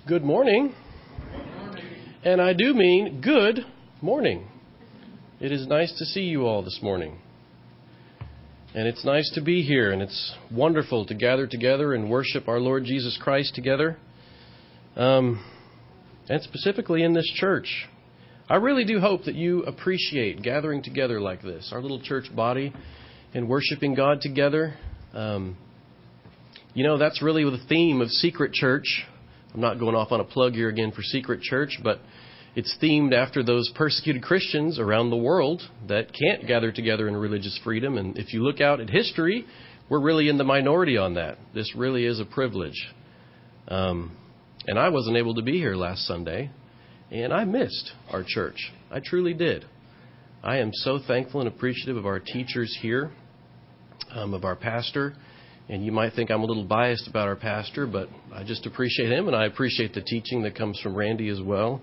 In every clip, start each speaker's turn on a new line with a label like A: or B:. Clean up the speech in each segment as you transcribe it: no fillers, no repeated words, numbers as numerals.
A: Good morning. And I do mean good morning. It is nice to see you all this morning. And it's nice to be here, and it's wonderful to gather together and worship our Lord Jesus Christ together. And specifically in this church. I really do hope that you appreciate gathering together like this, our little church body, and worshiping God together. That's really the theme of Secret Church. I'm not going off on a plug here again for Secret Church, but it's themed after those persecuted Christians around the world that can't gather together in religious freedom. And if you look out at history, we're really in the minority on that. This really is a privilege. And I wasn't able to be here last Sunday, and I missed our church. I truly did. I am so thankful and appreciative of our teachers here, of our pastor. And you might think I'm a little biased about our pastor, but I just appreciate him, and I appreciate the teaching that comes from Randy as well.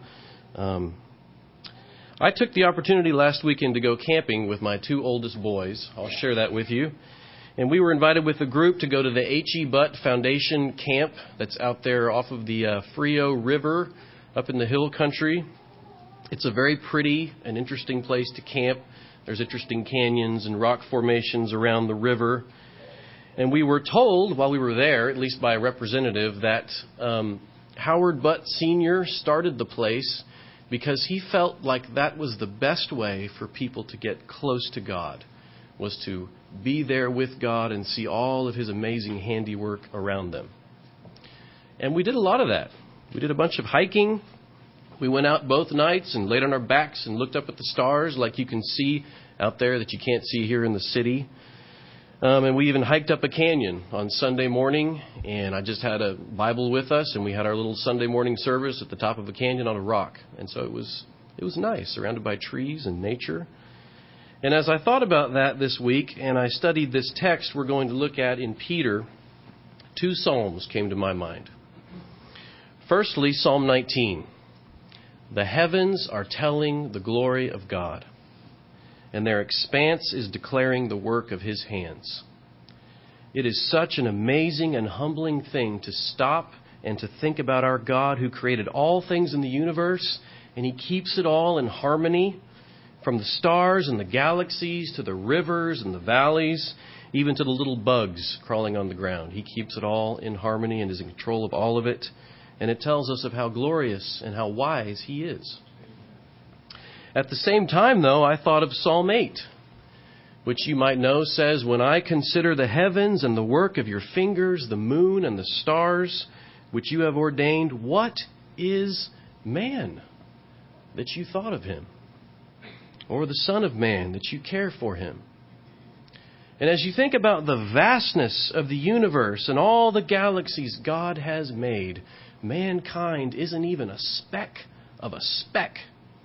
A: I took the opportunity last weekend to go camping with my two oldest boys. I'll share that with you. And we were invited with a group to go to the H.E. Butt Foundation camp that's out there off of the Frio River up in the hill country. It's a very pretty and interesting place to camp. There's interesting canyons and rock formations around the river. And we were told while we were there, at least by a representative, that Howard Butt Sr. started the place because he felt like that was the best way for people to get close to God, was to be there with God and see all of His amazing handiwork around them. And we did a lot of that. We did a bunch of hiking. We went out both nights and laid on our backs and looked up at the stars like you can see out there that you can't see here in the city. And we even hiked up a canyon on Sunday morning, and I just had a Bible with us, and we had our little Sunday morning service at the top of a canyon on a rock. And so it was nice, surrounded by trees and nature. And as I thought about that this week, and I studied this text we're going to look at in Peter, two psalms came to my mind. Firstly, Psalm 19. The heavens are telling the glory of God, and their expanse is declaring the work of His hands. It is such an amazing and humbling thing to stop and to think about our God who created all things in the universe, and He keeps it all in harmony, from the stars and the galaxies to the rivers and the valleys, even to the little bugs crawling on the ground. He keeps it all in harmony and is in control of all of it, and it tells us of how glorious and how wise He is. At the same time, though, I thought of Psalm 8, which you might know says, when I consider the heavens and the work of your fingers, the moon and the stars, which you have ordained, what is man that you thought of him? Or the Son of Man that you care for him? And as you think about the vastness of the universe and all the galaxies God has made, mankind isn't even a speck of a speck.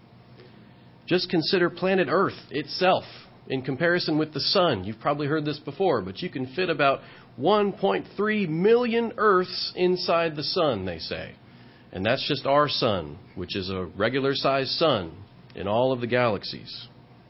A: Just consider planet Earth itself in comparison with the sun. You've probably heard this before, but you can fit about 1.3 million Earths inside the sun, they say. And that's just our sun, which is a regular-sized sun in all of the galaxies.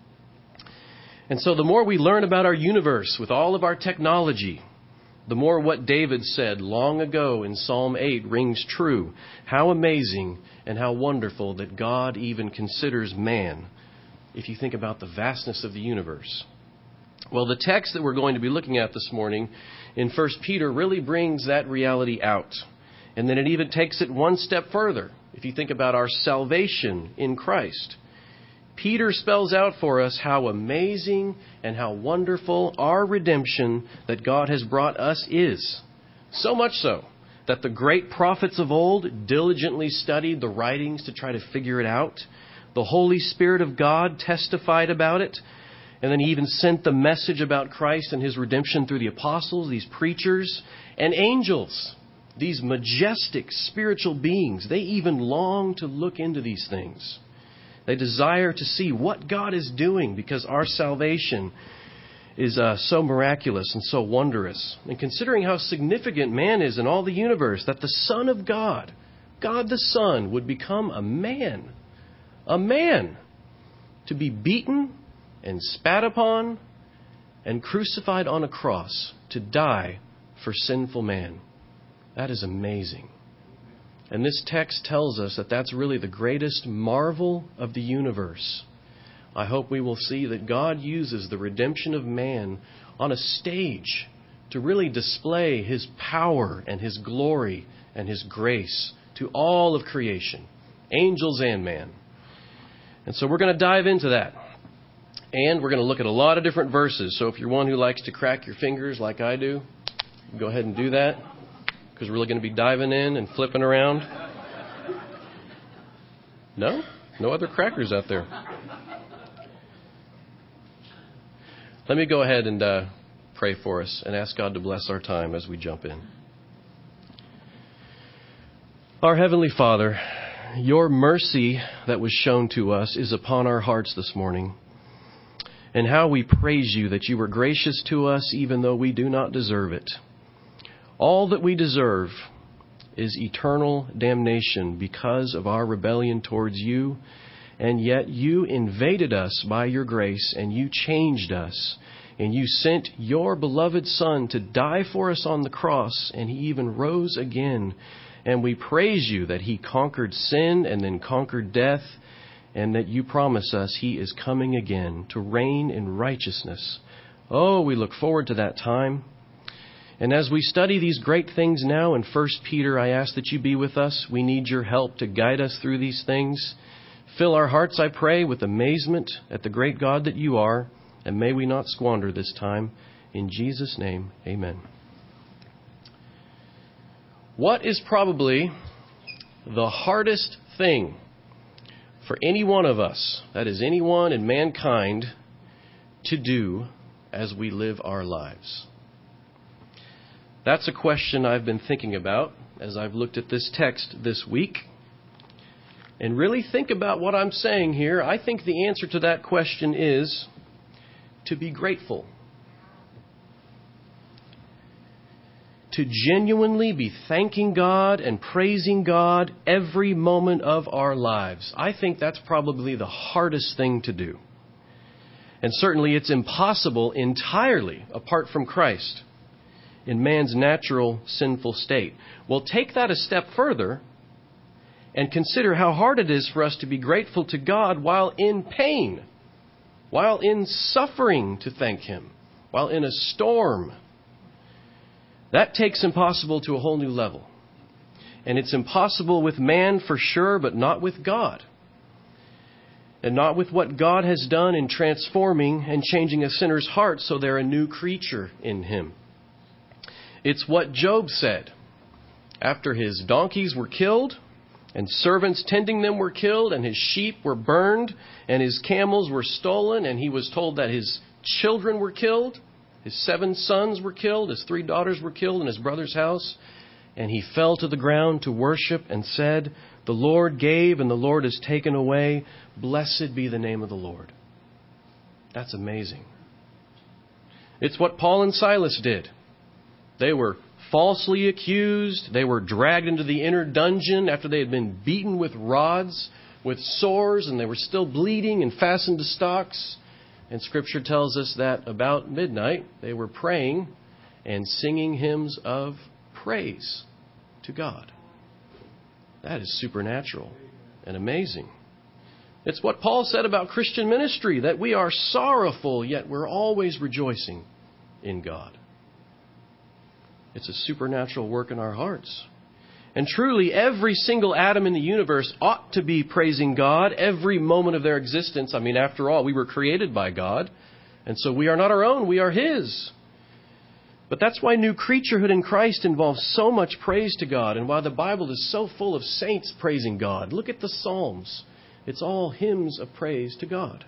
A: And so the more we learn about our universe with all of our technology, the more what David said long ago in Psalm 8 rings true. How amazing and how wonderful that God even considers man, if you think about the vastness of the universe. Well, the text that we're going to be looking at this morning in 1 Peter really brings that reality out. And then it even takes it one step further. If you think about our salvation in Christ, Peter spells out for us how amazing and how wonderful our redemption that God has brought us is. So much so that the great prophets of old diligently studied the writings to try to figure it out. The Holy Spirit of God testified about it. And then He even sent the message about Christ and His redemption through the apostles, these preachers, and angels. These majestic spiritual beings, they even long to look into these things. They desire to see what God is doing because our salvation is so miraculous and so wondrous. And considering how significant man is in all the universe, that the Son of God, God the Son, would become a man, to be beaten and spat upon and crucified on a cross to die for sinful man. That is amazing. And this text tells us that that's really the greatest marvel of the universe. I hope we will see that God uses the redemption of man on a stage to really display His power and His glory and His grace to all of creation, angels and man. And so we're going to dive into that. And we're going to look at a lot of different verses. So if you're one who likes to crack your fingers like I do, go ahead and do that, because we're really going to be diving in and flipping around. No? No other crackers out there. Let me go ahead and pray for us and ask God to bless our time as we jump in. Our Heavenly Father, Your mercy that was shown to us is upon our hearts this morning. And how we praise You that You were gracious to us even though we do not deserve it. All that we deserve is eternal damnation because of our rebellion towards You. And yet You invaded us by Your grace and You changed us. And You sent Your beloved Son to die for us on the cross, and He even rose again. And we praise You that He conquered sin and then conquered death, and that You promise us He is coming again to reign in righteousness. Oh, we look forward to that time. And as we study these great things now in 1 Peter, I ask that You be with us. We need Your help to guide us through these things. Fill our hearts, I pray, with amazement at the great God that You are, and may we not squander this time. In Jesus' name, amen. What is probably the hardest thing for any one of us, that is anyone in mankind, to do as we live our lives? That's a question I've been thinking about as I've looked at this text this week. And really think about what I'm saying here. I think the answer to that question is to be grateful. To genuinely be thanking God and praising God every moment of our lives. I think that's probably the hardest thing to do. And certainly it's impossible entirely apart from Christ in man's natural sinful state. Well, take that a step further and consider how hard it is for us to be grateful to God while in pain, while in suffering to thank Him, while in a storm. That takes impossible to a whole new level. And it's impossible with man for sure, but not with God. And not with what God has done in transforming and changing a sinner's heart so they're a new creature in Him. It's what Job said after his donkeys were killed and servants tending them were killed and his sheep were burned and his camels were stolen and he was told that his children were killed. His 7 sons were killed, his 3 daughters were killed in his brother's house. And he fell to the ground to worship and said, "The Lord gave and the Lord has taken away. Blessed be the name of the Lord." That's amazing. It's what Paul and Silas did. They were falsely accused. They were dragged into the inner dungeon after they had been beaten with rods, with sores, and they were still bleeding and fastened to stocks. And Scripture tells us that about midnight, they were praying and singing hymns of praise to God. That is supernatural and amazing. It's what Paul said about Christian ministry, that we are sorrowful, yet we're always rejoicing in God. It's a supernatural work in our hearts. And truly, every single atom in the universe ought to be praising God every moment of their existence. I mean, after all, we were created by God. And so we are not our own, we are His. But that's why new creaturehood in Christ involves so much praise to God, and why the Bible is so full of saints praising God. Look at the Psalms. It's all hymns of praise to God.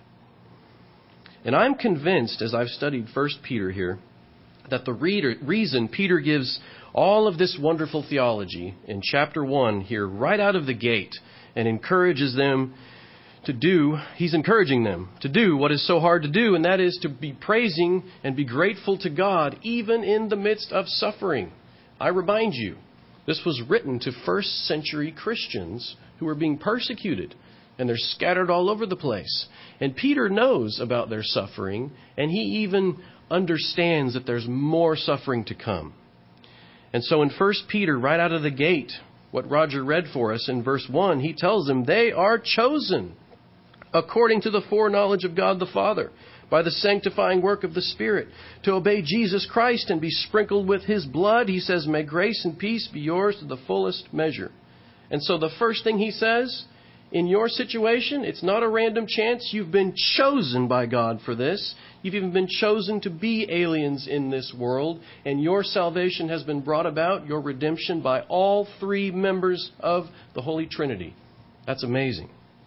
A: And I'm convinced, as I've studied 1 Peter here, that the reason Peter gives all of this wonderful theology in chapter 1 here right out of the gate and encourages them to do, he's encouraging them to do what is so hard to do, and that is to be praising and be grateful to God even in the midst of suffering. I remind you, this was written to first century Christians who were being persecuted, and they're scattered all over the place. And Peter knows about their suffering, and he even understands that there's more suffering to come. And so in 1 Peter, right out of the gate, what Roger read for us in verse 1, he tells them they are chosen according to the foreknowledge of God the Father, by the sanctifying work of the Spirit, to obey Jesus Christ and be sprinkled with His blood. He says, may grace and peace be yours to the fullest measure. And so the first thing he says, in your situation, it's not a random chance. You've been chosen by God for this. You've even been chosen to be aliens in this world. And your salvation has been brought about, your redemption, by all three members of the Holy Trinity. That's amazing.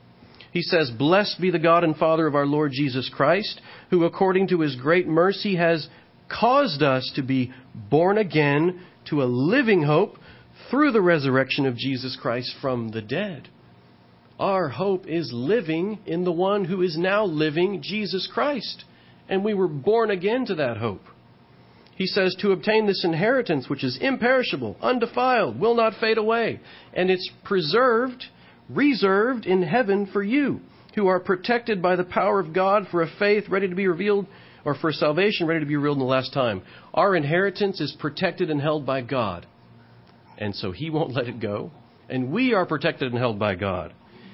A: He says, blessed be the God and Father of our Lord Jesus Christ, who according to His great mercy has caused us to be born again to a living hope through the resurrection of Jesus Christ from the dead. Our hope is living in the one who is now living, Jesus Christ. And we were born again to that hope. He says, to obtain this inheritance, which is imperishable, undefiled, will not fade away, and it's preserved, reserved in heaven for you, who are protected by the power of God for a faith ready to be revealed, or for salvation ready to be revealed in the last time. Our inheritance is protected and held by God. And so He won't let it go. And we are protected and held by God.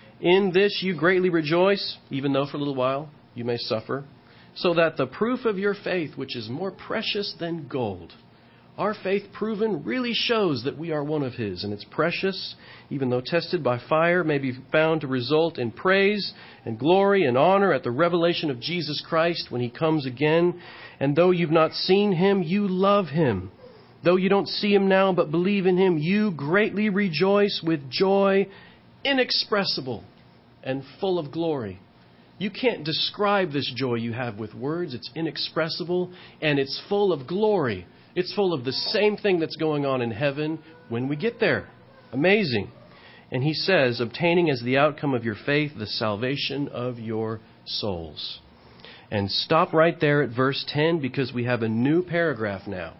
A: In this you greatly rejoice, even though for a little while you may suffer, so that the proof of your faith, which is more precious than gold, our faith proven really shows that we are one of His, and it's precious, even though tested by fire, may be found to result in praise and glory and honor at the revelation of Jesus Christ when He comes again. And though you've not seen Him, you love Him. Though you don't see Him now but believe in Him, you greatly rejoice with joy inexpressible and full of glory. You can't describe this joy you have with words. It's inexpressible and it's full of glory. It's full of the same thing that's going on in heaven when we get there. Amazing. And he says, obtaining as the outcome of your faith the salvation of your souls. And stop right there at verse 10 because we have a new paragraph now.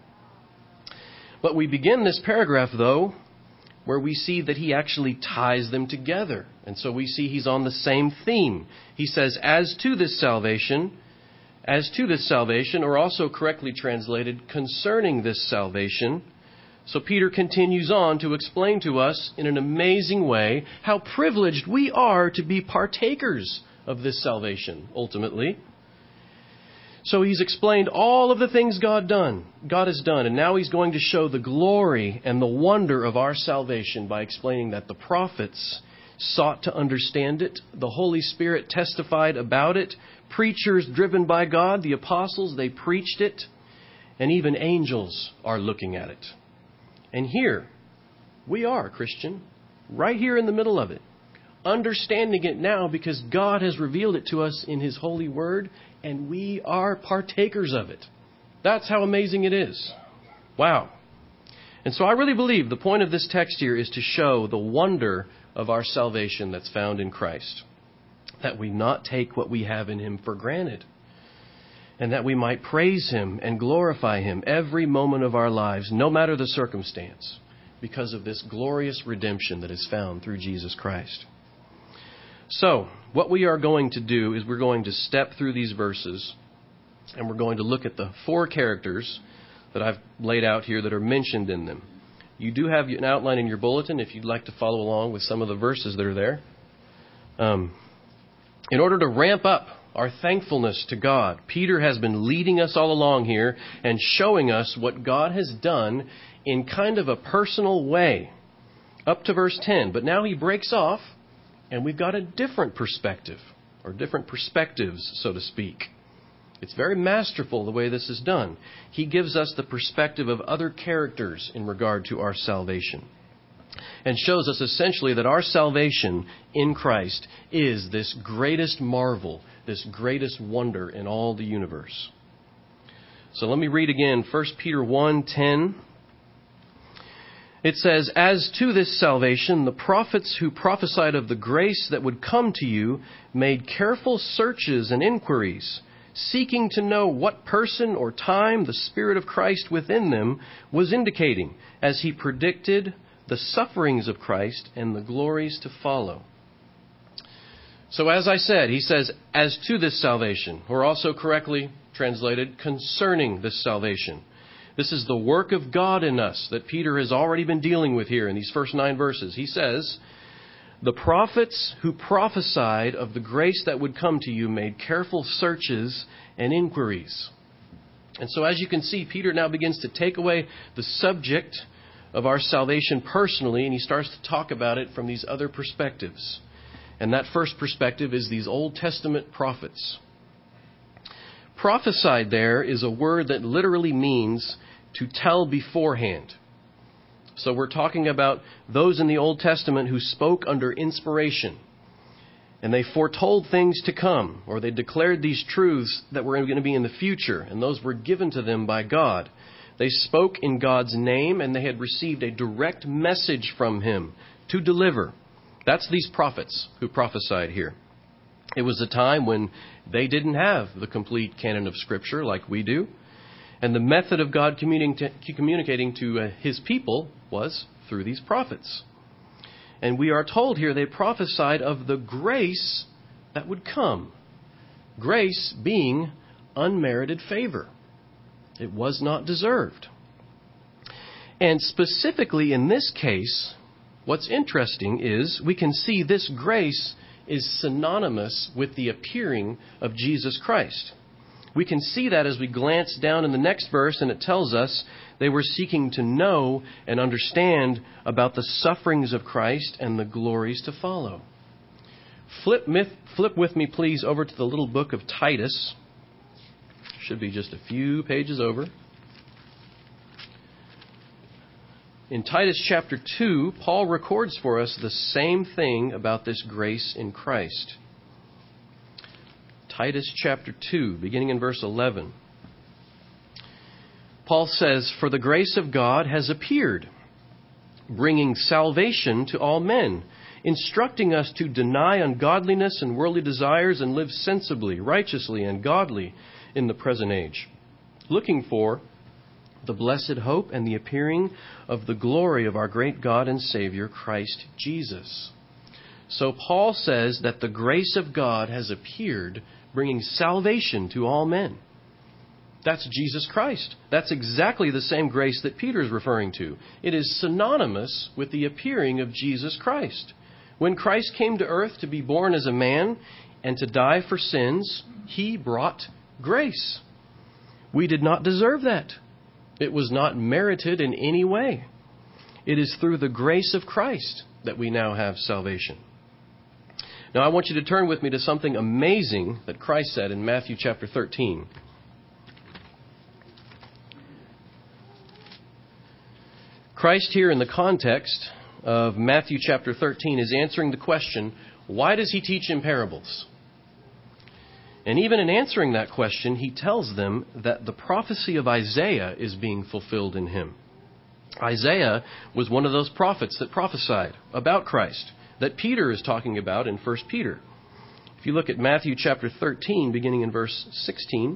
A: But we begin this paragraph, though, where we see that he actually ties them together. And so we see he's on the same theme. He says, as to this salvation, or also correctly translated, concerning this salvation. So Peter continues on to explain to us in an amazing way how privileged we are to be partakers of this salvation, ultimately. So he's explained all of the things God has done, and now he's going to show the glory and the wonder of our salvation by explaining that the prophets sought to understand it, the Holy Spirit testified about it, preachers driven by God, the apostles, they preached it, and even angels are looking at it. And here, we are, Christian, right here in the middle of it, understanding it now because God has revealed it to us in His holy word, and we are partakers of it. That's how amazing it is. Wow. And so I really believe the point of this text here is to show the wonder of our salvation that's found in Christ. That we not take what we have in Him for granted. And that we might praise Him and glorify Him every moment of our lives, no matter the circumstance, because of this glorious redemption that is found through Jesus Christ. So, what we are going to do is we're going to step through these verses and we're going to look at the four characters that I've laid out here that are mentioned in them. You do have an outline in your bulletin if you'd like to follow along with some of the verses that are there. In order to ramp up our thankfulness to God, Peter has been leading us all along here and showing us what God has done in kind of a personal way up to verse 10. But now he breaks off and we've got a different perspective, or different perspectives, so to speak. It's very masterful the way this is done. He gives us the perspective of other characters in regard to our salvation, and shows us essentially that our salvation in Christ is this greatest marvel, this greatest wonder in all the universe. So let me read again 1 Peter 1:10. It says, as to this salvation, the prophets who prophesied of the grace that would come to you made careful searches and inquiries, seeking to know what person or time the Spirit of Christ within them was indicating, as He predicted the sufferings of Christ and the glories to follow. So as I said, he says, as to this salvation, or also correctly translated, concerning this salvation. This is the work of God in us that Peter has already been dealing with here in these first 9 verses. He says, "The prophets who prophesied of the grace that would come to you made careful searches and inquiries." And so as you can see, Peter now begins to take away the subject of our salvation personally, and he starts to talk about it from these other perspectives. And that first perspective is these Old Testament prophets. Prophesied there is a word that literally means to tell beforehand. So we're talking about those in the Old Testament who spoke under inspiration. And they foretold things to come, or they declared these truths that were going to be in the future, and those were given to them by God. They spoke in God's name, and they had received a direct message from Him to deliver. That's these prophets who prophesied here. It was a time when they didn't have the complete canon of Scripture like we do, and the method of God communicating to His people was through these prophets. And we are told here they prophesied of the grace that would come. Grace being unmerited favor. It was not deserved. And specifically in this case, what's interesting is we can see this grace is synonymous with the appearing of Jesus Christ. We can see that as we glance down in the next verse, and it tells us they were seeking to know and understand about the sufferings of Christ and the glories to follow. Flip with me, please, over to the little book of Titus. Should be just a few pages over. In Titus chapter 2, Paul records for us the same thing about this grace in Christ. Titus chapter 2, beginning in verse 11. Paul says, "For the grace of God has appeared, bringing salvation to all men, instructing us to deny ungodliness and worldly desires and live sensibly, righteously, and godly in the present age, looking for the blessed hope and the appearing of the glory of our great God and Savior, Christ Jesus." So Paul says that the grace of God has appeared, bringing salvation to all men. That's Jesus Christ. That's exactly the same grace that Peter is referring to. It is synonymous with the appearing of Jesus Christ. When Christ came to earth to be born as a man and to die for sins, He brought grace. We did not deserve that. It was not merited in any way. It is through the grace of Christ that we now have salvation. Now, I want you to turn with me to something amazing that Christ said in Matthew chapter 13. Christ here in the context of Matthew chapter 13 is answering the question, why does He teach in parables? And even in answering that question, He tells them that the prophecy of Isaiah is being fulfilled in Him. Isaiah was one of those prophets that prophesied about Christ that Peter is talking about in 1 Peter. If you look at Matthew chapter 13, beginning in verse 16,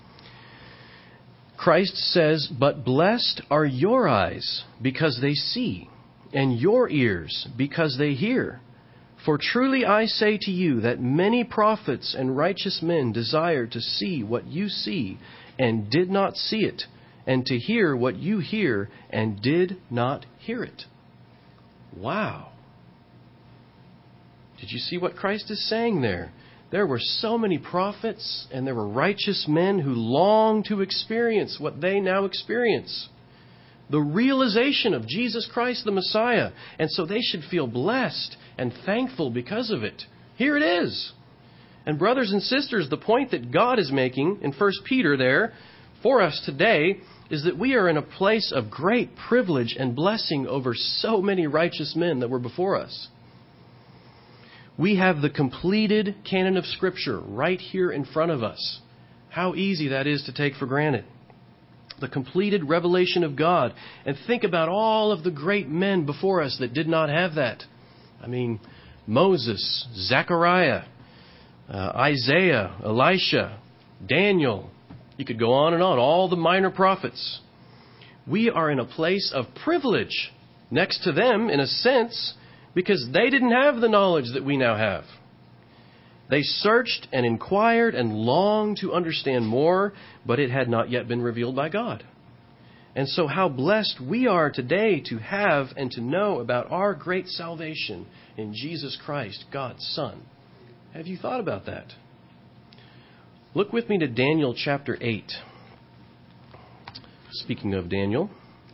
A: Christ says, "But blessed are your eyes because they see, and your ears because they hear. For truly I say to you that many prophets and righteous men desired to see what you see and did not see it, and to hear what you hear and did not hear it." Wow. Did you see what Christ is saying there? There were so many prophets and there were righteous men who longed to experience what they now experience. The realization of Jesus Christ the Messiah. And so they should feel blessed and thankful because of it. Here it is. And brothers and sisters, the point that God is making in 1 Peter there for us today is that we are in a place of great privilege and blessing over so many righteous men that were before us. We have the completed canon of Scripture right here in front of us. How easy that is to take for granted. The completed revelation of God. And think about all of the great men before us that did not have that. I mean, Moses, Zechariah, Isaiah, Elisha, Daniel. You could go on and on. All the minor prophets. We are in a place of privilege next to them, in a sense, because they didn't have the knowledge that we now have. They searched and inquired and longed to understand more, but it had not yet been revealed by God. And so how blessed we are today to have and to know about our great salvation in Jesus Christ, God's Son. Have you thought about that? Look with me to Daniel chapter 8. Speaking of Daniel,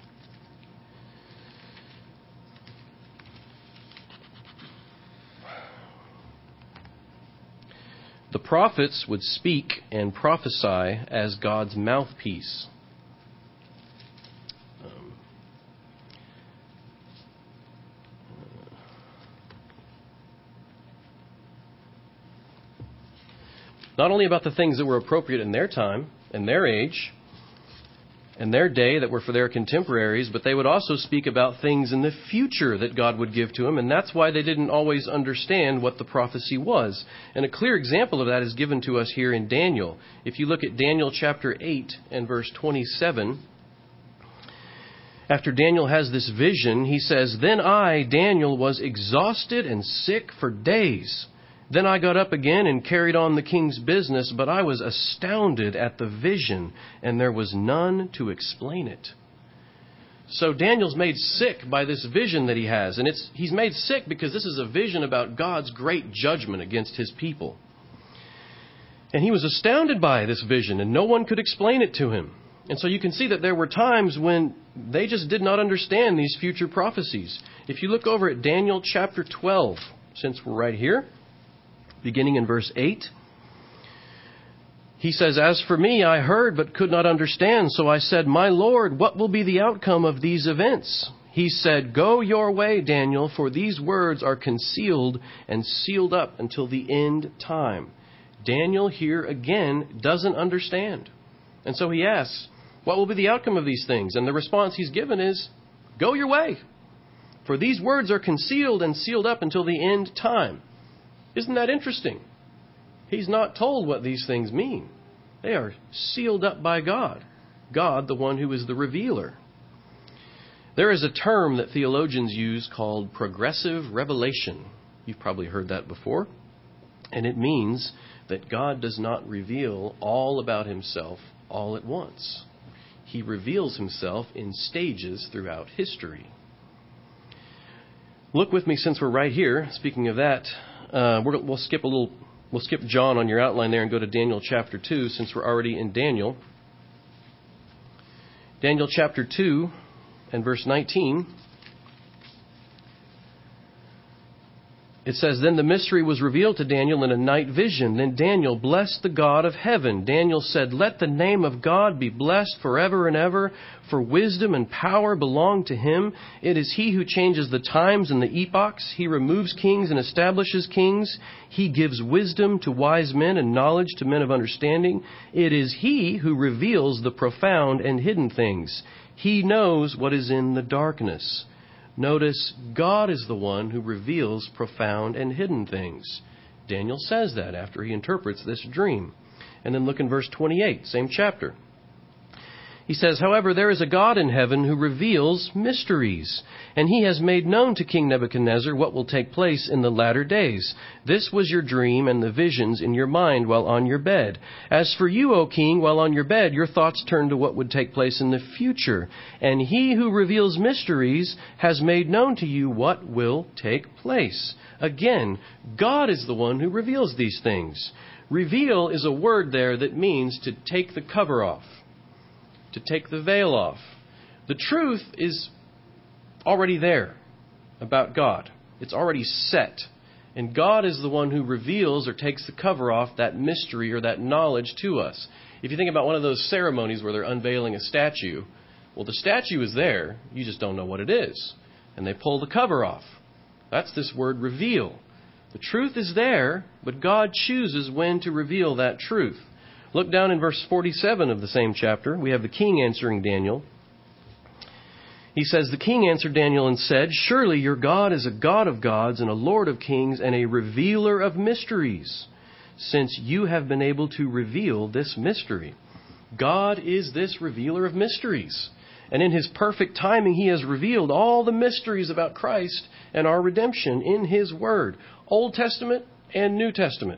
A: the prophets would speak and prophesy as God's mouthpiece. Not only about the things that were appropriate in their time, and their age, and their day that were for their contemporaries, but they would also speak about things in the future that God would give to them, and that's why they didn't always understand what the prophecy was. And a clear example of that is given to us here in Daniel. If you look at Daniel chapter 8 and verse 27, after Daniel has this vision, he says, "Then I, Daniel, was exhausted and sick for days. Then I got up again and carried on the king's business, but I was astounded at the vision, and there was none to explain it." So Daniel's made sick by this vision that he has. And he's made sick because this is a vision about God's great judgment against his people. And he was astounded by this vision, and no one could explain it to him. And so you can see that there were times when they just did not understand these future prophecies. If you look over at Daniel chapter 12, since we're right here, beginning in verse 8, he says, "As for me, I heard but could not understand. So I said, 'My Lord, what will be the outcome of these events?' He said, 'Go your way, Daniel, for these words are concealed and sealed up until the end time.'" Daniel here again doesn't understand. And so he asks, what will be the outcome of these things? And the response he's given is, "Go your way, for these words are concealed and sealed up until the end time." Isn't that interesting? He's not told what these things mean. They are sealed up by God. God, the one who is the revealer. There is a term that theologians use called progressive revelation. You've probably heard that before. And it means that God does not reveal all about himself all at once. He reveals himself in stages throughout history. Look with me, since we're right here. Speaking of that, we'll skip John on your outline there and go to Daniel chapter 2, since we're already in Daniel. Daniel chapter 2 and verse 19. It says, "Then the mystery was revealed to Daniel in a night vision. Then Daniel blessed the God of heaven. Daniel said, 'Let the name of God be blessed forever and ever, for wisdom and power belong to him. It is he who changes the times and the epochs. He removes kings and establishes kings. He gives wisdom to wise men and knowledge to men of understanding. It is he who reveals the profound and hidden things. He knows what is in the darkness.'" Notice, God is the one who reveals profound and hidden things. Daniel says that after he interprets this dream. And then look in verse 28, same chapter. He says, "However, there is a God in heaven who reveals mysteries, and he has made known to King Nebuchadnezzar what will take place in the latter days. This was your dream and the visions in your mind while on your bed. As for you, O king, while on your bed, your thoughts turned to what would take place in the future. And he who reveals mysteries has made known to you what will take place." Again, God is the one who reveals these things. Reveal is a word there that means to take the cover off, to take the veil off. The truth is already there about God. It's already set. And God is the one who reveals or takes the cover off that mystery or that knowledge to us. If you think about one of those ceremonies where they're unveiling a statue, well, the statue is there. You just don't know what it is. And they pull the cover off. That's this word reveal. The truth is there, but God chooses when to reveal that truth. Look down in verse 47 of the same chapter. We have the king answering Daniel. He says, "The king answered Daniel and said, 'Surely your God is a God of gods and a Lord of kings and a revealer of mysteries, since you have been able to reveal this mystery.'" God is this revealer of mysteries. And in his perfect timing, he has revealed all the mysteries about Christ and our redemption in his word, Old Testament and New Testament.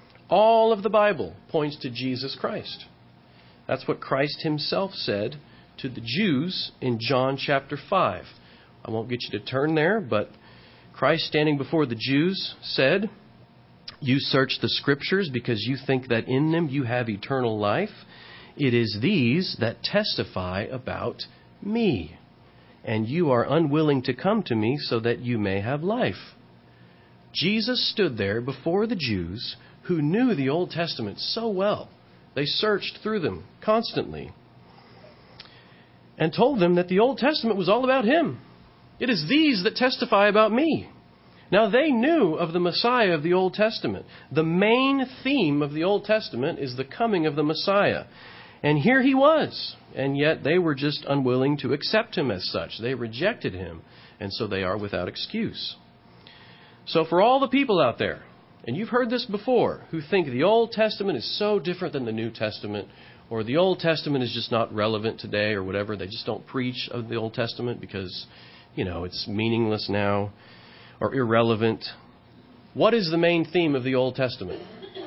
A: All of the Bible points to Jesus Christ. That's what Christ himself said to the Jews in John chapter 5. I won't get you to turn there, but Christ, standing before the Jews, said, "You search the Scriptures because you think that in them you have eternal life. It is these that testify about me, and you are unwilling to come to me so that you may have life." Jesus stood there before the Jews who knew the Old Testament so well. They searched through them constantly and told them that the Old Testament was all about Him. It is these that testify about me. Now, they knew of the Messiah of the Old Testament. The main theme of the Old Testament is the coming of the Messiah. And here He was. And yet they were just unwilling to accept Him as such. They rejected Him. And so they are without excuse. So for all the people out there, and you've heard this before, who think the Old Testament is so different than the New Testament, or the Old Testament is just not relevant today or whatever, they just don't preach of the Old Testament because, it's meaningless now or irrelevant. What is the main theme of the Old Testament?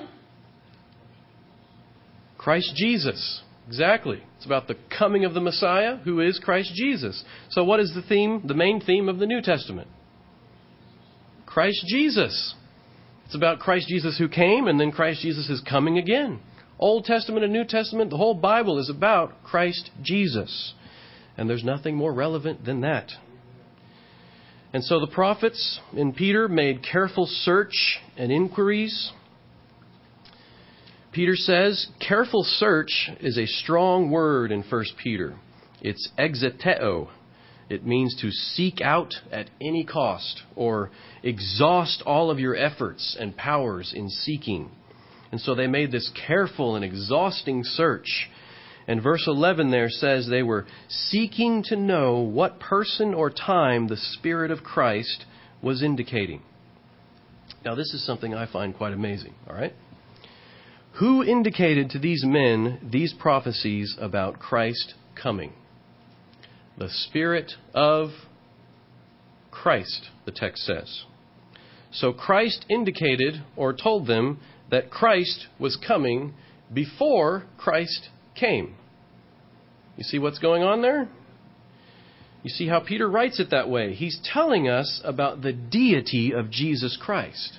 A: Christ Jesus. Exactly. It's about the coming of the Messiah, who is Christ Jesus. So what is the main theme of the New Testament? Christ Jesus. It's about Christ Jesus who came, and then Christ Jesus is coming again. Old Testament and New Testament, the whole Bible is about Christ Jesus. And there's nothing more relevant than that. And so the prophets in Peter made careful search and inquiries. Peter says, careful search is a strong word in 1 Peter. It's exeteo. It means to seek out at any cost or exhaust all of your efforts and powers in seeking. And so they made this careful and exhausting search. And verse 11 there says they were seeking to know what person or time the Spirit of Christ was indicating. Now, this is something I find quite amazing, all right? Who indicated to these men these prophecies about Christ coming? The Spirit of Christ, the text says. So Christ indicated or told them that Christ was coming before Christ came. You see what's going on there? You see how Peter writes it that way. He's telling us about the deity of Jesus Christ.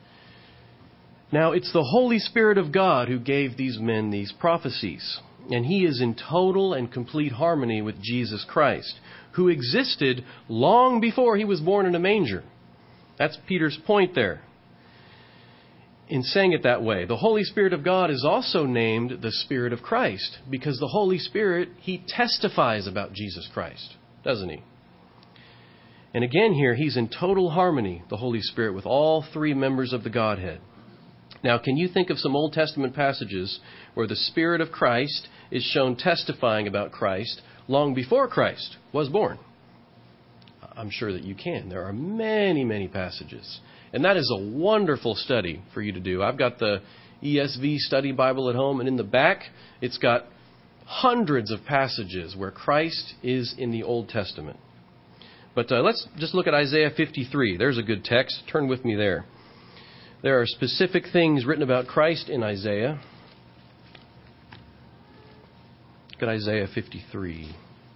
A: Now, it's the Holy Spirit of God who gave these men these prophecies. And He is in total and complete harmony with Jesus Christ, who existed long before He was born in a manger. That's Peter's point there in saying it that way. The Holy Spirit of God is also named the Spirit of Christ because the Holy Spirit, He testifies about Jesus Christ, doesn't He? And again here, He's in total harmony, the Holy Spirit, with all three members of the Godhead. Now, can you think of some Old Testament passages where the Spirit of Christ is shown testifying about Christ long before Christ was born? I'm sure that you can. There are many, many passages. And that is a wonderful study for you to do. I've got the ESV Study Bible at home, and in the back, it's got hundreds of passages where Christ is in the Old Testament. But let's just look at Isaiah 53. There's a good text. Turn with me there. There are specific things written about Christ in Isaiah. Look at Isaiah 53.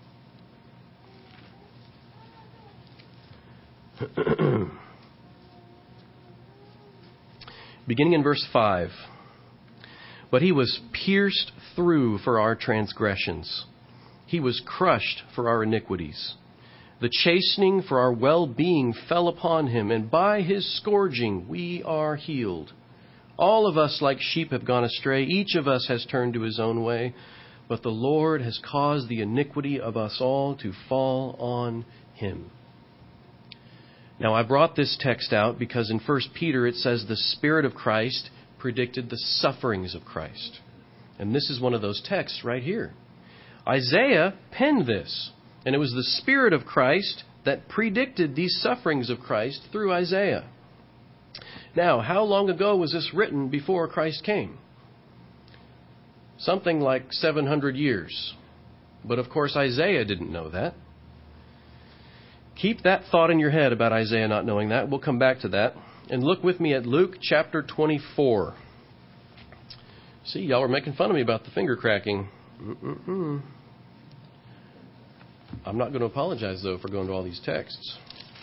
A: Beginning in verse 5. But He was pierced through for our transgressions. He was crushed for our iniquities. The chastening for our well-being fell upon Him, and by His scourging we are healed. All of us like sheep have gone astray. Each of us has turned to his own way. But the Lord has caused the iniquity of us all to fall on Him. Now, I brought this text out because in 1 Peter it says the Spirit of Christ predicted the sufferings of Christ. And this is one of those texts right here. Isaiah penned this, and it was the Spirit of Christ that predicted these sufferings of Christ through Isaiah. Now, how long ago was this written before Christ came? Something like 700 years. But of course, Isaiah didn't know that. Keep that thought in your head about Isaiah not knowing that. We'll come back to that. And look with me at Luke chapter 24. See, y'all were making fun of me about the finger cracking. I'm not going to apologize, though, for going to all these texts.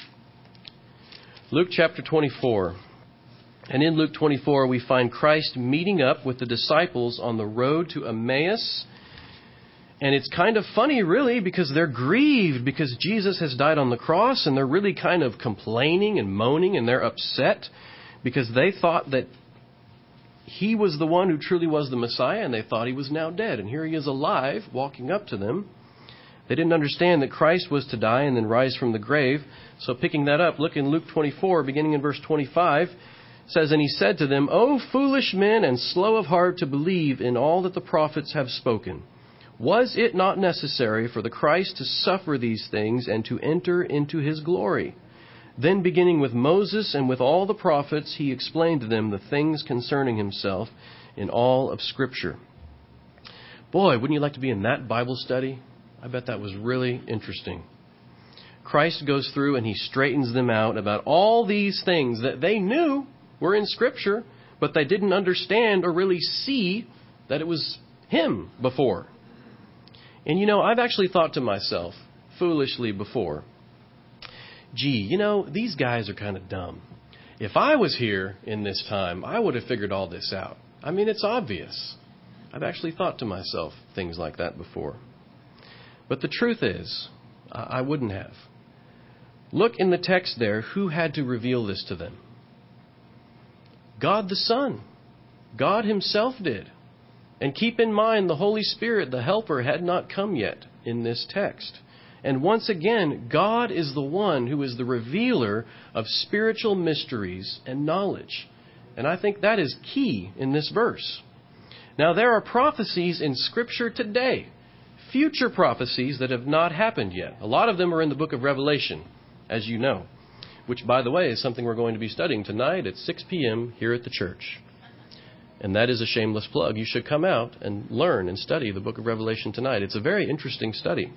A: Luke chapter 24. And in Luke 24, we find Christ meeting up with the disciples on the road to Emmaus. And it's kind of funny, really, because they're grieved because Jesus has died on the cross, and they're really kind of complaining and moaning, and they're upset because they thought that he was the one who truly was the Messiah, and they thought he was now dead. And here he is alive, walking up to them. They didn't understand that Christ was to die and then rise from the grave. So picking that up, look in Luke 24, beginning in verse 25, it says, "And he said to them, O foolish men and slow of heart to believe in all that the prophets have spoken. Was it not necessary for the Christ to suffer these things and to enter into his glory? Then beginning with Moses and with all the prophets, he explained to them the things concerning himself in all of Scripture." Boy, wouldn't you like to be in that Bible study? I bet that was really interesting. Christ goes through and he straightens them out about all these things that they knew were in Scripture, but they didn't understand or really see that it was him before. And I've actually thought to myself, foolishly before, gee, these guys are kind of dumb. If I was here in this time, I would have figured all this out. I mean, it's obvious. I've actually thought to myself things like that before. But the truth is, I wouldn't have. Look in the text there, who had to reveal this to them? God the Son. God himself did. And keep in mind, the Holy Spirit, the Helper, had not come yet in this text. And once again, God is the one who is the revealer of spiritual mysteries and knowledge. And I think that is key in this verse. Now, there are prophecies in Scripture today, future prophecies that have not happened yet. A lot of them are in the book of Revelation, as you know, which, by the way, is something we're going to be studying tonight at 6 p.m. here at the church. And that is a shameless plug. You should come out and learn and study the book of Revelation tonight. It's a very interesting study.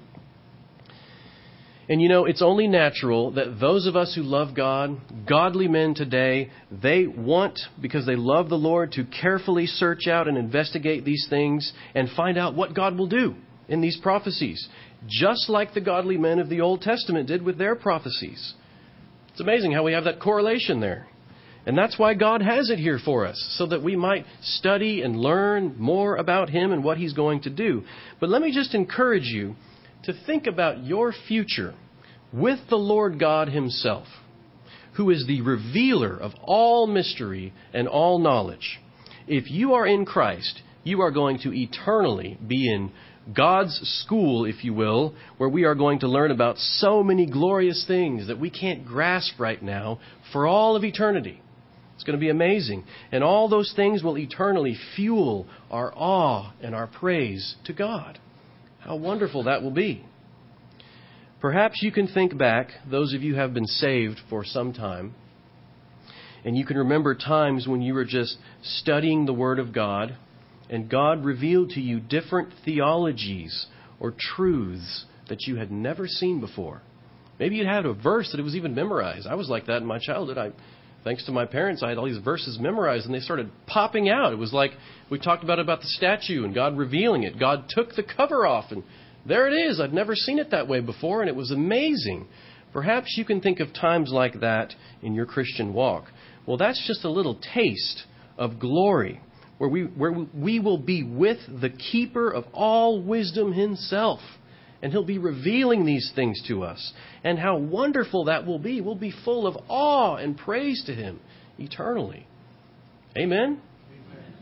A: And it's only natural that those of us who love God, godly men today, they want, because they love the Lord, to carefully search out and investigate these things and find out what God will do in these prophecies, just like the godly men of the Old Testament did with their prophecies. It's amazing how we have that correlation there. And that's why God has it here for us, so that we might study and learn more about him and what he's going to do. But let me just encourage you to think about your future with the Lord God himself, who is the revealer of all mystery and all knowledge. If you are in Christ, you are going to eternally be in God's school, if you will, where we are going to learn about so many glorious things that we can't grasp right now for all of eternity. It's going to be amazing. And all those things will eternally fuel our awe and our praise to God. How wonderful that will be. Perhaps you can think back, those of you who have been saved for some time, and you can remember times when you were just studying the Word of God, and God revealed to you different theologies or truths that you had never seen before. Maybe you had a verse that it was even memorized. I was like that in my childhood. Thanks to my parents, I had all these verses memorized, and they started popping out. It was like we talked about the statue and God revealing it. God took the cover off, and there it is. I've never seen it that way before, and it was amazing. Perhaps you can think of times like that in your Christian walk. Well, that's just a little taste of glory, where we will be with the keeper of all wisdom himself. And he'll be revealing these things to us. And how wonderful that will be. We'll be full of awe and praise to him eternally. Amen? Amen.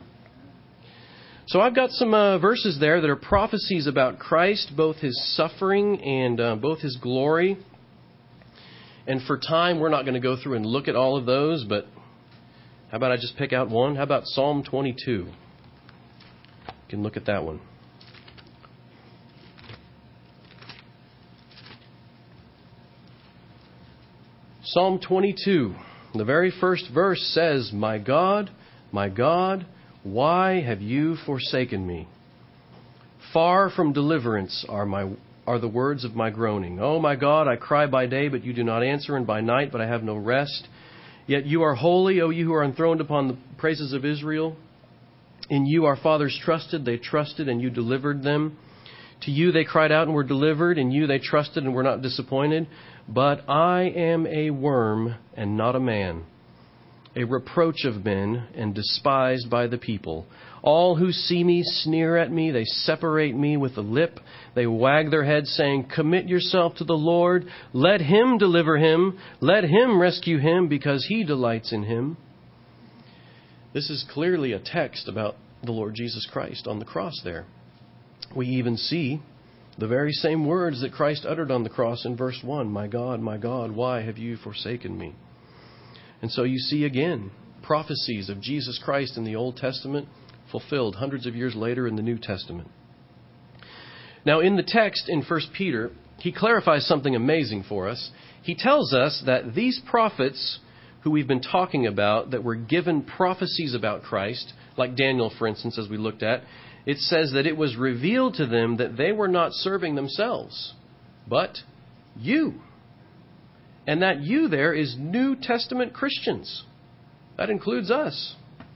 A: So I've got some verses there that are prophecies about Christ, both his suffering and both his glory. And for time, we're not going to go through and look at all of those, but how about I just pick out one? How about Psalm 22? You can look at that one. Psalm 22, the very first verse says, my God, why have you forsaken me? Far from deliverance are the words of my groaning. Oh, my God, I cry by day, but you do not answer, and by night, but I have no rest. Yet you are holy, O you who are enthroned upon the praises of Israel. In you our fathers trusted, they trusted, and you delivered them. To you they cried out and were delivered. In you they trusted and were not disappointed. But I am a worm and not a man, a reproach of men and despised by the people. All who see me sneer at me. They separate me with the lip. They wag their heads, saying, Commit yourself to the Lord. Let him deliver him. Let him rescue him, because he delights in him. This is clearly a text about the Lord Jesus Christ on the cross there. We even see the very same words that Christ uttered on the cross in verse 1. My God, why have you forsaken me? And so you see again prophecies of Jesus Christ in the Old Testament fulfilled hundreds of years later in the New Testament. Now in the text in 1 Peter, he clarifies something amazing for us. He tells us that these prophets who we've been talking about, that were given prophecies about Christ, like Daniel, for instance, as we looked at, it says that it was revealed to them that they were not serving themselves, but you. And that you there is New Testament Christians. That includes us.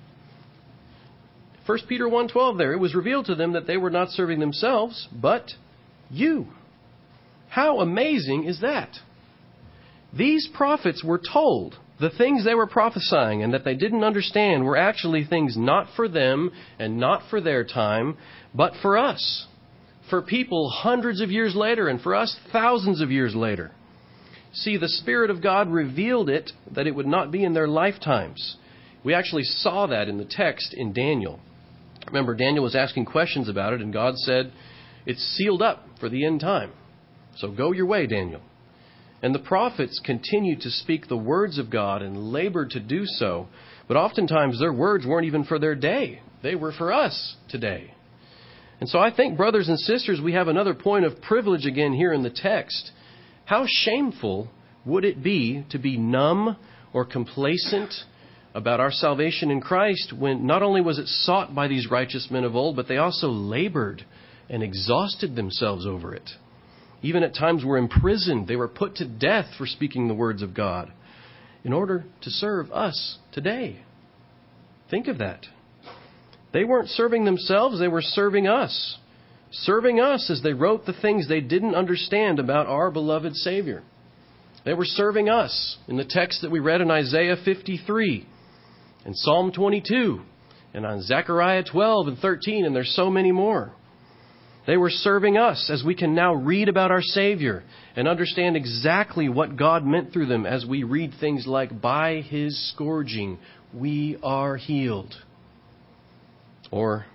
A: 1 Peter 1:12 there, it was revealed to them that they were not serving themselves, but you. How amazing is that? These prophets were told the things they were prophesying and that they didn't understand were actually things not for them and not for their time, but for us, for people hundreds of years later, and for us thousands of years later. See, the Spirit of God revealed it that it would not be in their lifetimes. We actually saw that in the text in Daniel. Remember, Daniel was asking questions about it, and God said, it's sealed up for the end time. So go your way, Daniel. And the prophets continued to speak the words of God and labored to do so. But oftentimes their words weren't even for their day. They were for us today. And so I think, brothers and sisters, we have another point of privilege again here in the text. How shameful would it be to be numb or complacent about our salvation in Christ when not only was it sought by these righteous men of old, but they also labored and exhausted themselves over it. Even at times were imprisoned. They were put to death for speaking the words of God in order to serve us today. Think of that. They weren't serving themselves. They were serving us. Serving us as they wrote the things they didn't understand about our beloved Savior. They were serving us in the text that we read in Isaiah 53 and Psalm 22 and on Zechariah 12 and 13, and there's so many more. They were serving us as we can now read about our Savior and understand exactly what God meant through them as we read things like, by His scourging, we are healed. Or,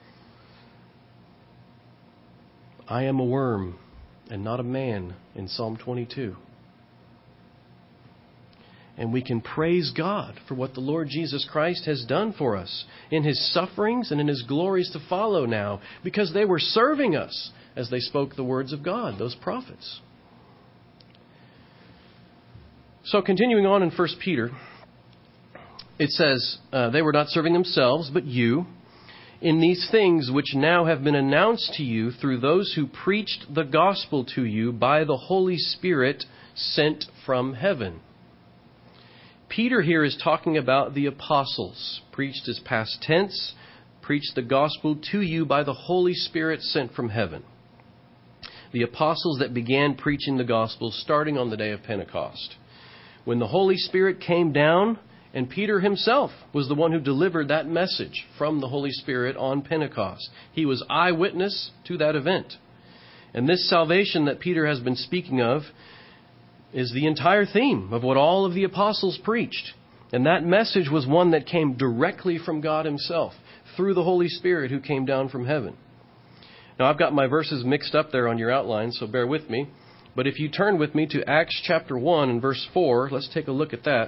A: I am a worm and not a man in Psalm 22. And we can praise God for what the Lord Jesus Christ has done for us in His sufferings and in His glories to follow now, because they were serving us as they spoke the words of God, those prophets. So continuing on in 1 Peter, it says, they were not serving themselves, but you, in these things which now have been announced to you through those who preached the gospel to you by the Holy Spirit sent from heaven. Peter here is talking about the apostles, preached as past tense, preached the gospel to you by the Holy Spirit sent from heaven. The apostles that began preaching the gospel starting on the day of Pentecost, when the Holy Spirit came down, and Peter himself was the one who delivered that message from the Holy Spirit on Pentecost. He was eyewitness to that event. And this salvation that Peter has been speaking of is the entire theme of what all of the apostles preached. And that message was one that came directly from God Himself through the Holy Spirit who came down from heaven. Now, I've got my verses mixed up there on your outline, so bear with me. But if you turn with me to Acts chapter 1 and verse 4, let's take a look at that.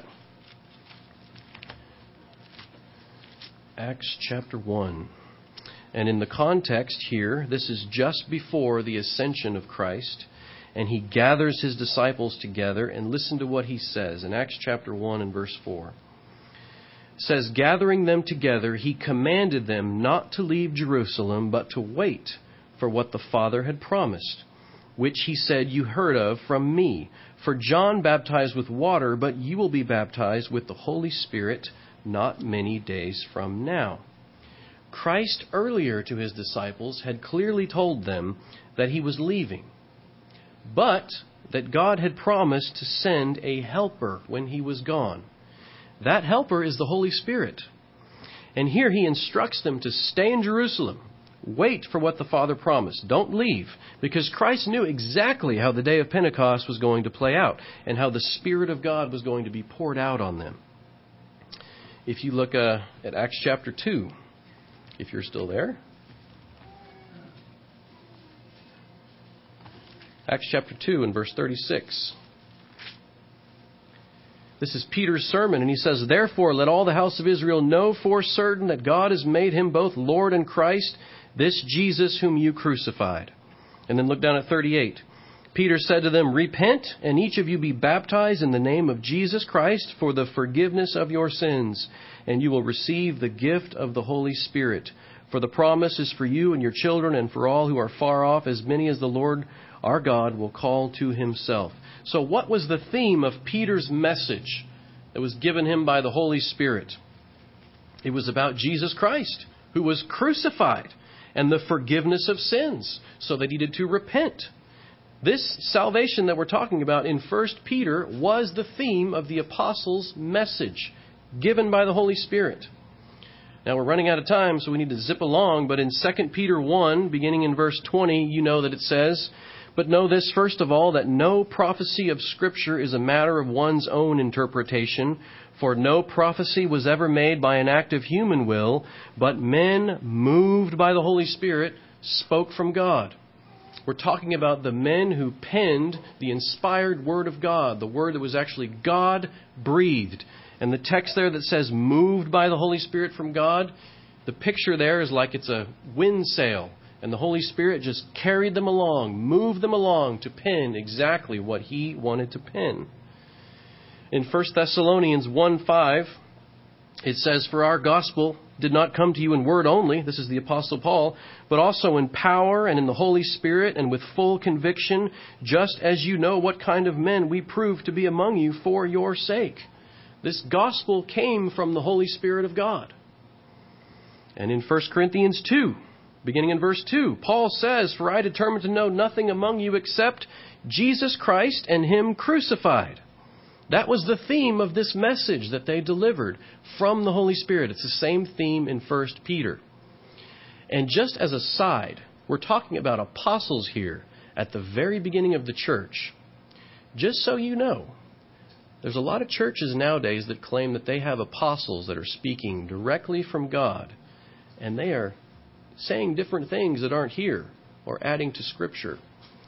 A: Acts chapter 1. And in the context here, this is just before the ascension of Christ. And He gathers His disciples together, and listen to what He says in Acts chapter 1 and verse 4. It says, gathering them together, He commanded them not to leave Jerusalem, but to wait for what the Father had promised, which He said, you heard of from me. For John baptized with water, but you will be baptized with the Holy Spirit not many days from now. Christ earlier to his disciples had clearly told them that he was leaving, but that God had promised to send a helper when he was gone. That helper is the Holy Spirit. And here he instructs them to stay in Jerusalem. Wait for what the Father promised. Don't leave, because Christ knew exactly how the day of Pentecost was going to play out and how the Spirit of God was going to be poured out on them. If you look at Acts chapter 2, if you're still there. Acts chapter 2 and verse 36. This is Peter's sermon, and he says, "Therefore let all the house of Israel know for certain that God has made him both Lord and Christ, this Jesus whom you crucified." And then look down at 38. Peter said to them, "Repent, and each of you be baptized in the name of Jesus Christ for the forgiveness of your sins, and you will receive the gift of the Holy Spirit. For the promise is for you and your children and for all who are far off, as many as the Lord our God will call to himself." So what was the theme of Peter's message that was given him by the Holy Spirit? It was about Jesus Christ, who was crucified, and the forgiveness of sins, so they needed to repent. This salvation that we're talking about in 1 Peter was the theme of the apostles' message given by the Holy Spirit. Now we're running out of time, so we need to zip along, but in 2 Peter 1, beginning in verse 20, you know that it says, "But know this first of all, that no prophecy of Scripture is a matter of one's own interpretation, for no prophecy was ever made by an act of human will, but men moved by the Holy Spirit spoke from God." We're talking about the men who penned the inspired Word of God, the Word that was actually God-breathed. And the text there that says moved by the Holy Spirit from God, the picture there is like it's a wind sail. And the Holy Spirit just carried them along, moved them along to pen exactly what he wanted to pen. In 1 Thessalonians 1:5, it says, "For our gospel did not come to you in word only," this is the Apostle Paul, "but also in power and in the Holy Spirit and with full conviction, just as you know what kind of men we prove to be among you for your sake." This gospel came from the Holy Spirit of God. And in 1 Corinthians 2, beginning in verse 2, Paul says, "For I determined to know nothing among you except Jesus Christ and him crucified." That was the theme of this message that they delivered from the Holy Spirit. It's the same theme in 1 Peter. And just as a side, we're talking about apostles here at the very beginning of the church. Just so you know, there's a lot of churches nowadays that claim that they have apostles that are speaking directly from God, and they are saying different things that aren't here or adding to Scripture.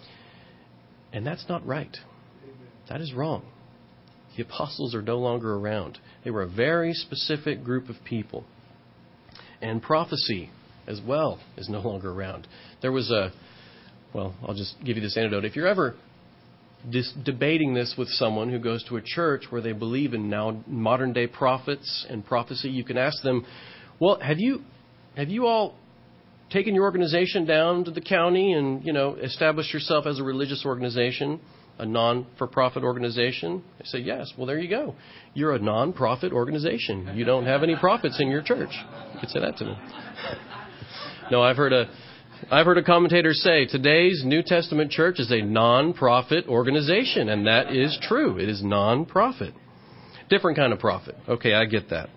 A: And that's not right. That is wrong. The apostles are no longer around. They were a very specific group of people. And prophecy as well is no longer around. There was I'll just give you this anecdote. If you're ever debating this with someone who goes to a church where they believe in now modern day prophets and prophecy, you can ask them, "Well, have you all taken your organization down to the county and, established yourself as a religious organization, a non-for-profit organization?" They say, "Yes." Well, there you go. You're a non-profit organization. You don't have any profits in your church. You could say that to me. No, I've heard a commentator say today's New Testament church is a non-profit organization, and that is true. It is non-profit. Different kind of profit. Okay, I get that.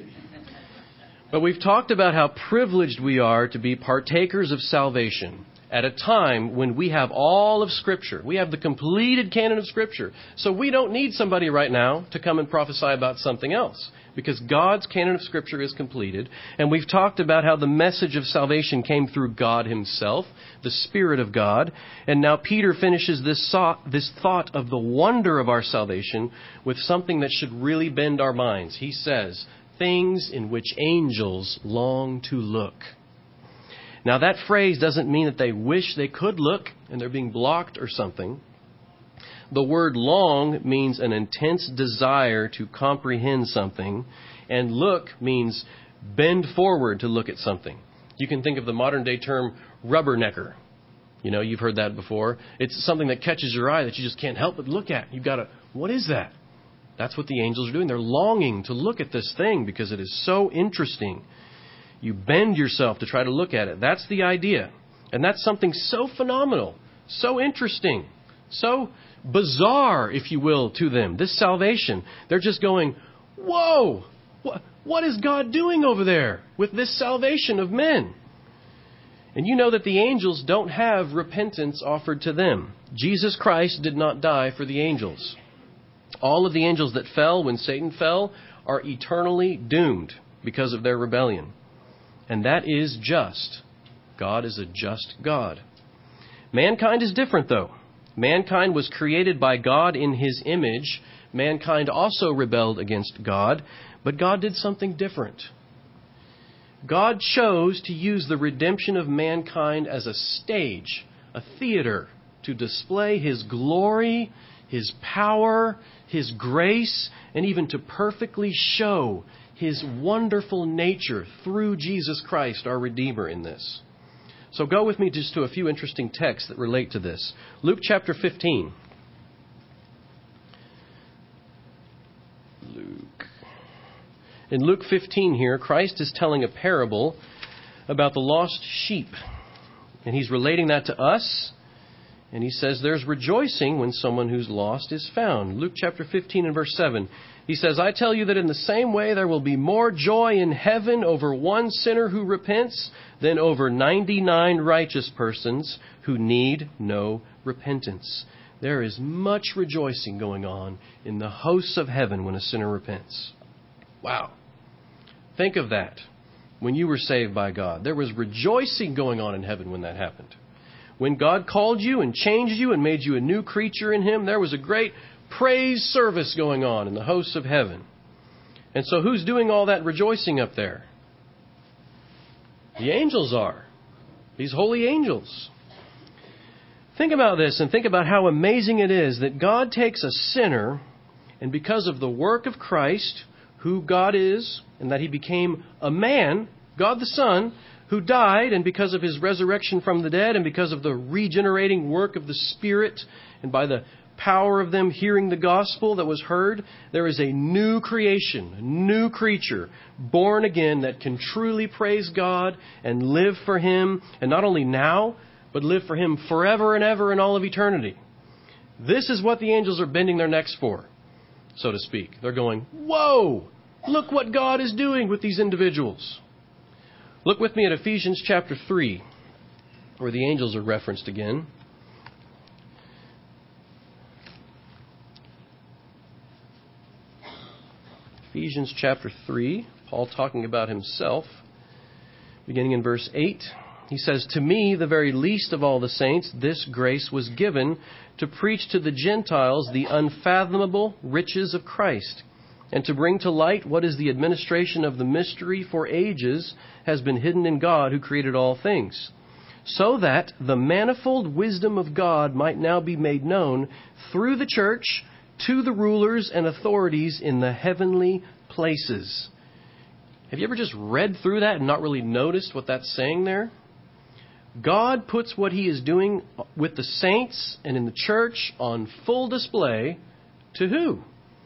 A: But we've talked about how privileged we are to be partakers of salvation at a time when we have all of Scripture. We have the completed canon of Scripture. So we don't need somebody right now to come and prophesy about something else, because God's canon of Scripture is completed. And we've talked about how the message of salvation came through God himself, the Spirit of God. And now Peter finishes this thought of the wonder of our salvation with something that should really bend our minds. He says, "Things in which angels long to look." Now that phrase doesn't mean that they wish they could look and they're being blocked or something. The word long means an intense desire to comprehend something, and look means bend forward to look at something. You can think of the modern day term rubbernecker. You've heard that before. It's something that catches your eye that you just can't help but look at. What is that? That's what the angels are doing. They're longing to look at this thing because it is so interesting. You bend yourself to try to look at it. That's the idea. And that's something so phenomenal, so interesting, so bizarre, if you will, to them. This salvation. They're just going, whoa, what is God doing over there with this salvation of men? And you know that the angels don't have repentance offered to them. Jesus Christ did not die for the angels. All of the angels that fell when Satan fell are eternally doomed because of their rebellion. And that is just. God is a just God. Mankind is different, though. Mankind was created by God in His image. Mankind also rebelled against God, but God did something different. God chose to use the redemption of mankind as a stage, a theater, to display His glory, His power, His grace, and even to perfectly show His wonderful nature through Jesus Christ, our Redeemer, in this. So go with me just to a few interesting texts that relate to this. Luke chapter 15. In Luke 15 here, Christ is telling a parable about the lost sheep. And He's relating that to us. And He says there's rejoicing when someone who's lost is found. Luke chapter 15 and verse 7. He says, I tell you that in the same way there will be more joy in heaven over one sinner who repents than over 99 righteous persons who need no repentance. There is much rejoicing going on in the hosts of heaven when a sinner repents. Wow. Think of that. When you were saved by God, there was rejoicing going on in heaven when that happened. When God called you and changed you and made you a new creature in Him, there was a great praise service going on in the hosts of heaven. And so who's doing all that rejoicing up there? The angels are. These holy angels. Think about this and think about how amazing it is that God takes a sinner, and because of the work of Christ, who God is, and that He became a man, God the Son, who died, and because of His resurrection from the dead, and because of the regenerating work of the Spirit, and by the power of them hearing the gospel that was heard, there is a new creation, a new creature, born again that can truly praise God and live for Him, and not only now, but live for Him forever and ever in all of eternity. This is what the angels are bending their necks for, so to speak. They're going, whoa, look what God is doing with these individuals. Look with me at Ephesians chapter 3, where the angels are referenced again. Ephesians chapter 3, Paul talking about himself, beginning in verse 8. He says, to me, the very least of all the saints, this grace was given to preach to the Gentiles the unfathomable riches of Christ, and to bring to light what is the administration of the mystery for ages has been hidden in God who created all things, so that the manifold wisdom of God might now be made known through the church to the rulers and authorities in the heavenly places. Have you ever just read through that and not really noticed what that's saying there? God puts what He is doing with the saints and in the church on full display to who?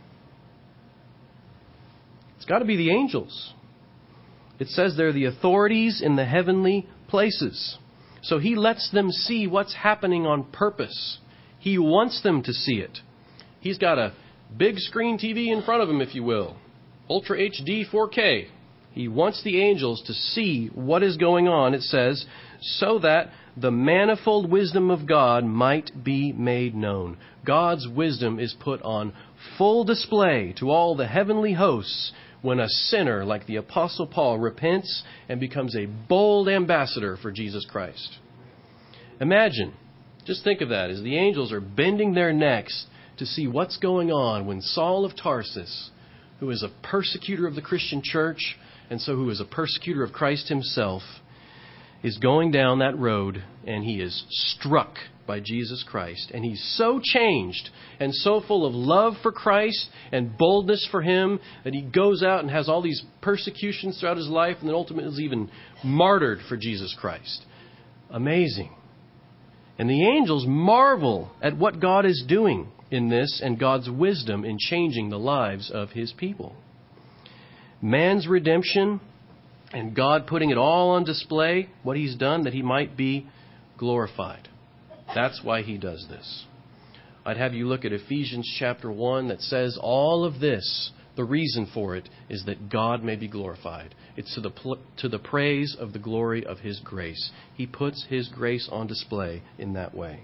A: It's got to be the angels. It says they're the authorities in the heavenly places. So He lets them see what's happening on purpose. He wants them to see it. He's got a big screen TV in front of Him, if you will. Ultra HD 4K. He wants the angels to see what is going on, it says, so that the manifold wisdom of God might be made known. God's wisdom is put on full display to all the heavenly hosts when a sinner like the Apostle Paul repents and becomes a bold ambassador for Jesus Christ. Imagine, just think of that, as the angels are bending their necks to see what's going on when Saul of Tarsus, who is a persecutor of the Christian church, and so who is a persecutor of Christ Himself, is going down that road, and he is struck by Jesus Christ. And he's so changed and so full of love for Christ and boldness for Him that he goes out and has all these persecutions throughout his life, and then ultimately is even martyred for Jesus Christ. Amazing. And the angels marvel at what God is doing in this and God's wisdom in changing the lives of His people. Man's redemption And God putting it all on display, what He's done, that He might be glorified. That's why He does this. I'd have you look at Ephesians chapter 1 that says all of this, the reason for it is that God may be glorified. It's to the praise of the glory of His grace. He puts His grace on display in that way.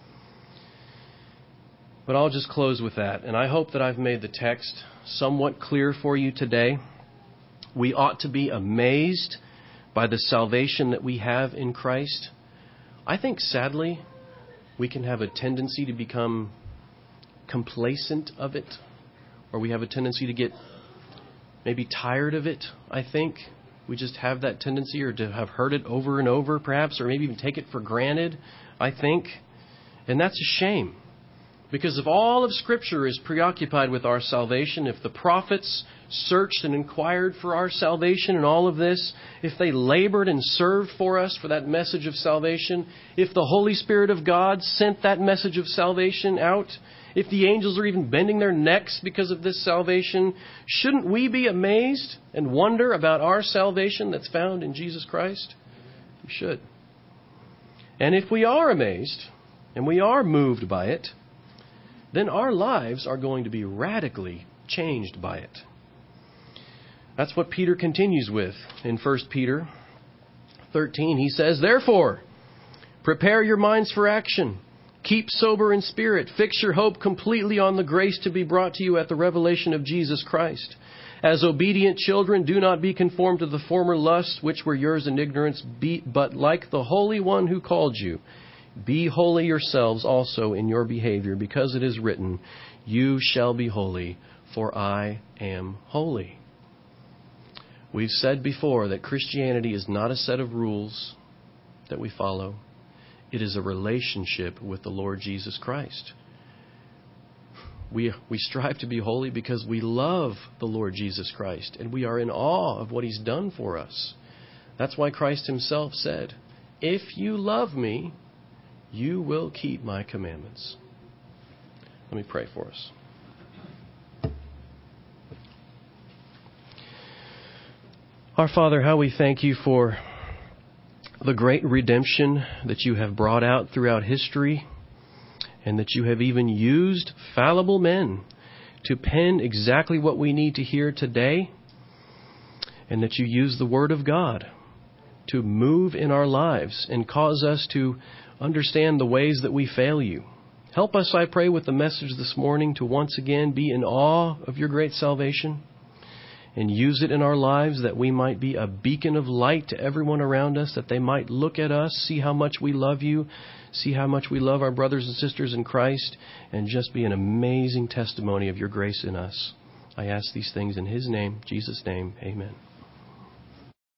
A: But I'll just close with that. And I hope that I've made the text somewhat clear for you today. We ought to be amazed by the salvation that we have in Christ. I think, sadly, we can have a tendency to become complacent of it, or we have a tendency to get maybe tired of it, I think. We just have that tendency, or to have heard it over and over, perhaps, or maybe even take it for granted, I think. And that's a shame. Because if all of Scripture is preoccupied with our salvation, if the prophets searched and inquired for our salvation and all of this, if they labored and served for us for that message of salvation, if the Holy Spirit of God sent that message of salvation out, if the angels are even bending their necks because of this salvation, shouldn't we be amazed and wonder about our salvation that's found in Jesus Christ? We should. And if we are amazed and we are moved by it, then our lives are going to be radically changed by it. That's what Peter continues with in 1 Peter 13. He says, "Therefore, prepare your minds for action. Keep sober in spirit. Fix your hope completely on the grace to be brought to you at the revelation of Jesus Christ. As obedient children, do not be conformed to the former lusts which were yours in ignorance, but like the Holy One who called you, be holy yourselves also in your behavior, because it is written, 'You shall be holy, for I am holy.'" We've said before that Christianity is not a set of rules that we follow. It is a relationship with the Lord Jesus Christ. We strive to be holy because we love the Lord Jesus Christ, and we are in awe of what He's done for us. That's why Christ Himself said, "If you love me, you will keep my commandments." Let me pray for us. Our Father, how we thank You for the great redemption that You have brought out throughout history, and that You have even used fallible men to pen exactly what we need to hear today, and that You use the Word of God to move in our lives and cause us to understand the ways that we fail You. Help us, I pray, with the message this morning to once again be in awe of Your great salvation, and use it in our lives that we might be a beacon of light to everyone around us, that they might look at us, see how much we love You, see how much we love our brothers and sisters in Christ, and just be an amazing testimony of Your grace in us. I ask these things in His name, Jesus' name, amen.